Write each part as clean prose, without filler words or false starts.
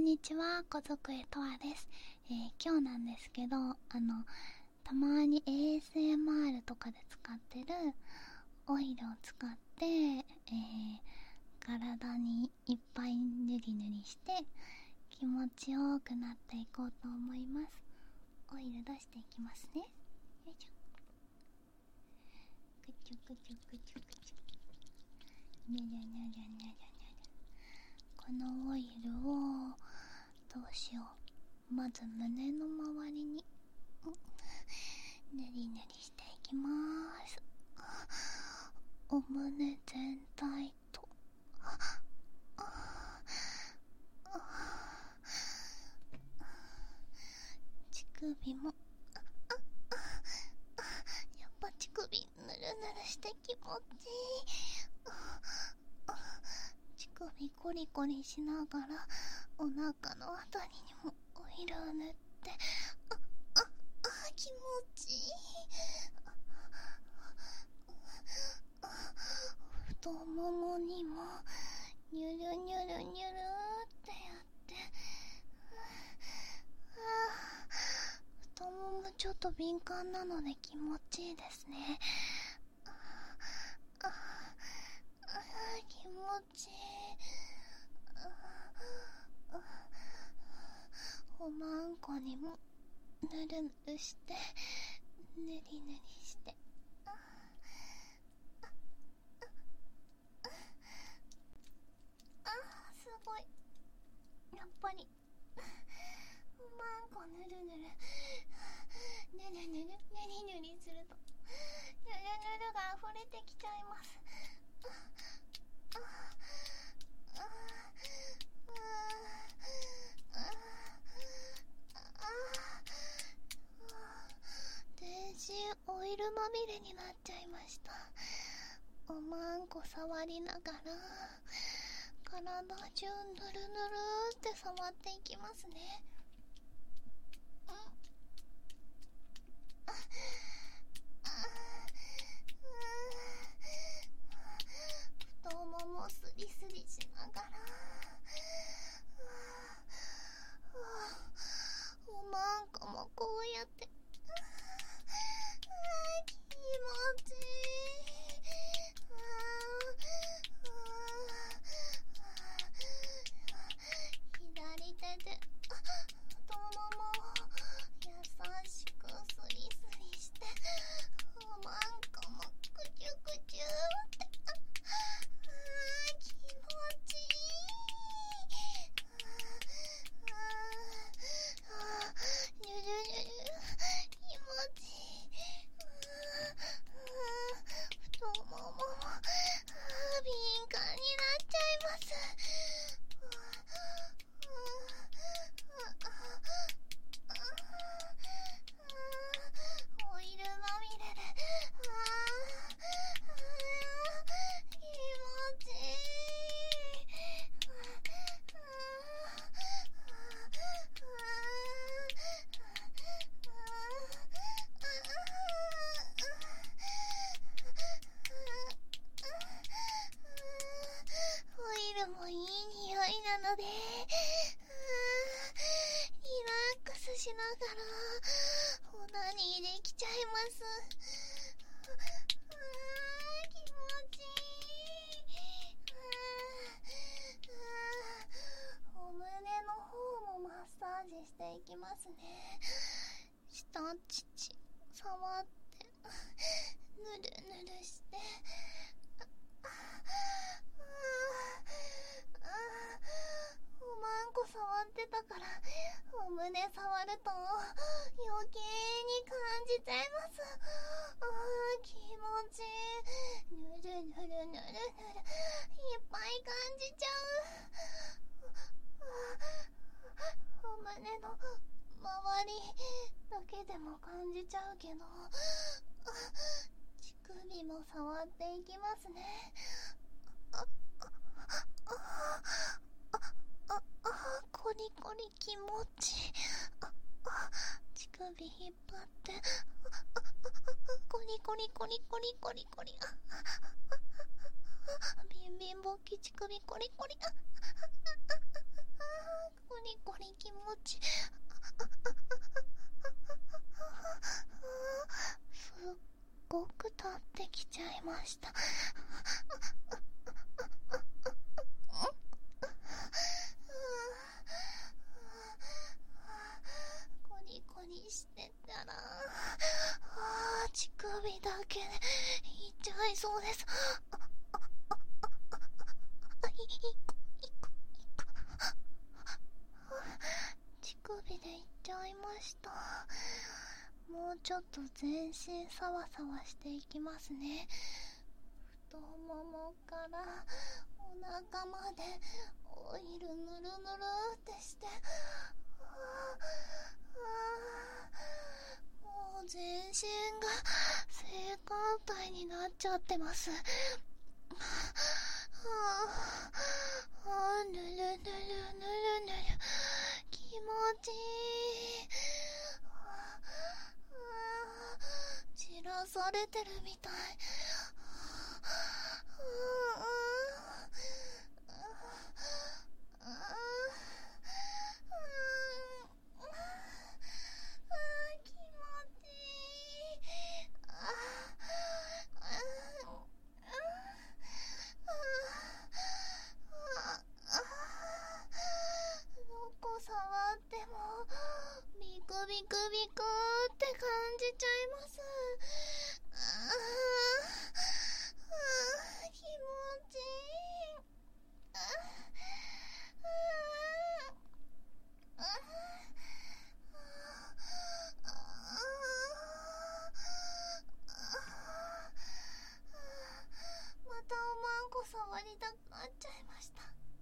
んにちは、小机とわです。今日なんですけど、たまに ASMR とかで使ってるオイルを使って、体にいっぱい塗り塗りして気持ちよくなっていこうと思います。オイル出していきますね。よいしょ。くちゅくちゅくちゅくちゅ。にゃにゃにゃにゃにゃにゃにゃ。このオイルをどうしよう。まず胸の周りに塗り塗りしていきます。お胸全体と乳首もやっぱ乳首ぬるぬるして気持ちいい。乳首コリコリしながらお腹のあたりにもオイルを塗って気持ちいい。太ももにもニュルニュルニュルってやって太ももちょっと敏感なので気持ちいいですね。気持ちいい。おまんこにもぬるぬるしてぬりぬりしてすごい。やっぱりおまんこぬるぬるぬるぬるぬりぬりするとぬるぬるが溢れてきちゃいます。全身オイルまみれになっちゃいました。おまんこ触りながら体中ぬるぬるって触っていきますね。太ももスリスリしながらおまんこもこうやって気持ちいい。左手で太ももを優しくスリスリしておまんこもクチュクチュって気持ちいい。ニュルニュル気持ちいい。太ももも敏感になっちゃいます。オイルまみれで気持ちいい。オイルもいい匂いなのでリラックスしながらオナニーできちゃいます。気持ちいい。お胸の方もマッサージしていきますね。下乳触ってぬるぬるしておまんこ触ってたからお胸触ると余計に感じちゃいます。気持ちいい。ぬるぬるぬるぬるいっぱい感じちゃう。お胸の周りだけでも感じちゃうけど乳首も触っていきますね。コリコリ気持ちいい。乳首引っ張ってコリコリコリコリコリコリビンビン勃起乳首コリコリコリ気持ちすっごく立ってきちゃいました。コリコリしてたら乳首だけでいっちゃいそうです。乳首でいっちゃいました。もうちょっと全身サワサワしていきますね。太ももからお腹までオイルぬるぬるってして、もう全身が性感帯になっちゃってます。ぬるぬるぬるぬる気持ちいい。散らされてるみたい。気持ちいい。どこ触ってもビクビクビクって感じちゃいます。気持ちいい。またおまんこ触りたくなっちゃいました。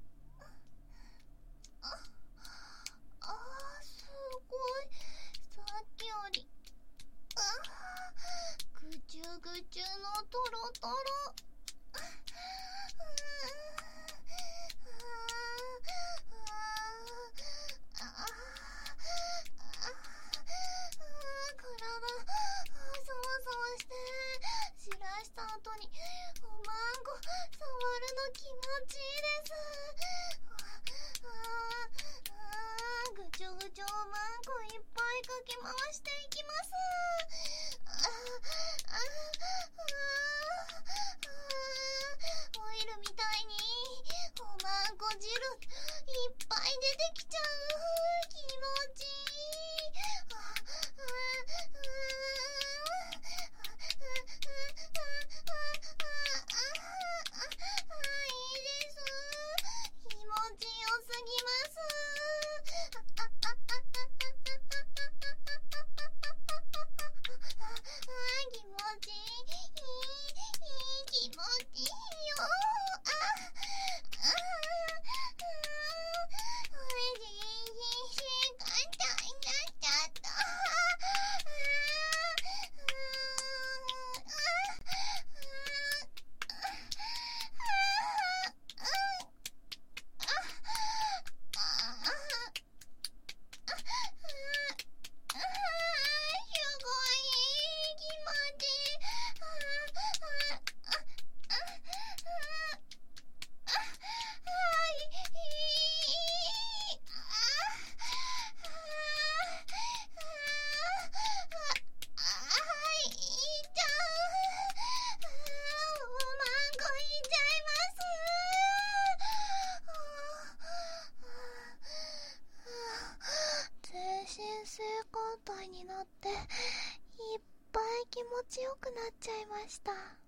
すごい。さっきよりぐちゅぐちゅのトロトロ。体サワサワして散らした後におまんこ触るの気持ちいいです。ぐちょぐちょおまんこいっぱいかき回していきます。オイルみたいにおまんこ汁いっぱい出てきちゃう。気持ちいい。いいです。気持ちよすぎます。気持ちいい。気持ちいいよ。簡単になっちゃった。性感帯になっていっぱい気持ちよくなっちゃいました。